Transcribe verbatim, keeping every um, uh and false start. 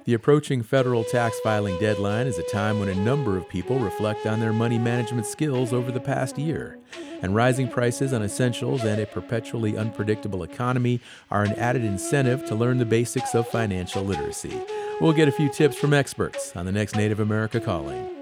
The approaching federal tax filing deadline is a time when a number of people reflect on their money management skills over the past year. And rising prices on essentials and a perpetually unpredictable economy are an added incentive to learn the basics of financial literacy. We'll get a few tips from experts on the next Native America Calling.